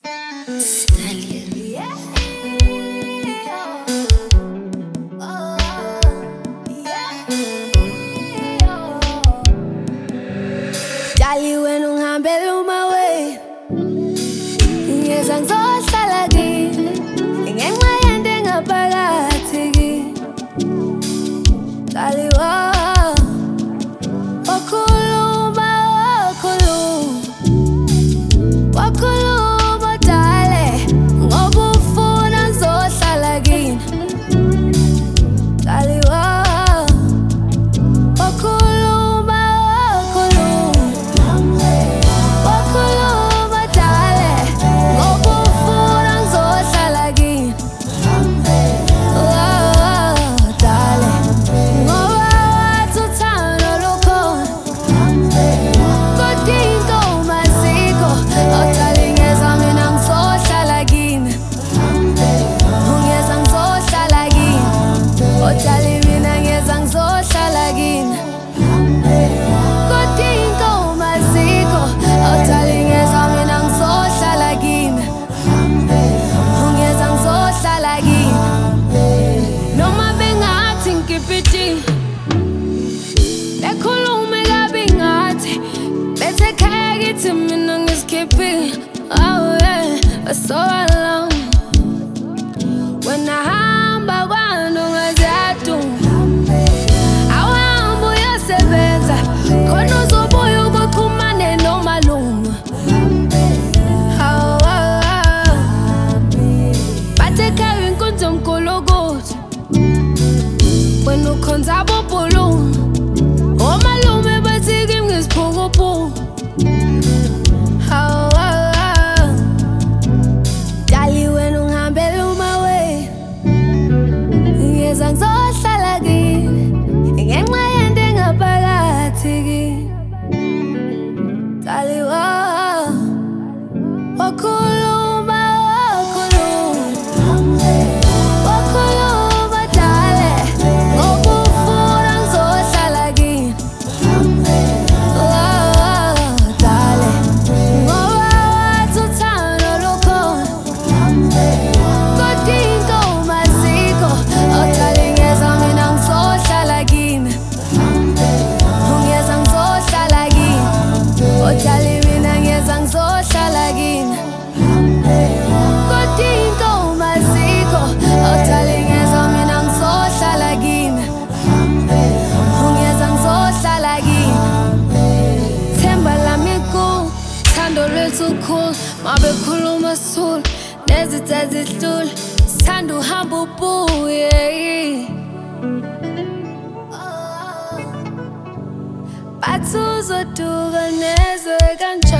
Dali when ungihambela umawe ngiyeza ngizohlala kini ngenxa yento engaphakathi kimi. Dali wakhuluma dale ngoba ufuna ngizohlala kini. Dali bekhulume kabi ngathi bethe ekhaya kithi mina ngizikhiphile. Oh yeah, so alone when nahamba kwami ungaziyadu awuhambe uyosebenza khona uzobuya ubuxhumane nomalume. Bathe ekhaya inkunzi omkhulu ukuthi wena ukhonza abobhulume omalume bathi kimi ngisiphukuphuku. Dali wena ungihambela umawe ngiyeza ngizohlala kini ngenxa yento engaphakathi kimi. Dali wakhuluma dale ngoba ufuna ngizohlala kini. Dale ngoba wathi uthando lukhona kodwa inkomo azikho. Dale ngiyeza mina ngizohlala kini ungiyeza ngizohlala kini. Dale mina ngiyeza ngizohlala kini kodwa inkomo azikho. Dale ngiyeza mina ngizohlala kini ungiyeza ngizohlala kini. Themba lami kuwe, thando lwethu khulu mabekhuluma sithule nezitha zihlule sithanda uhamba ubuye. Bathi uzoduka nezwe kanje.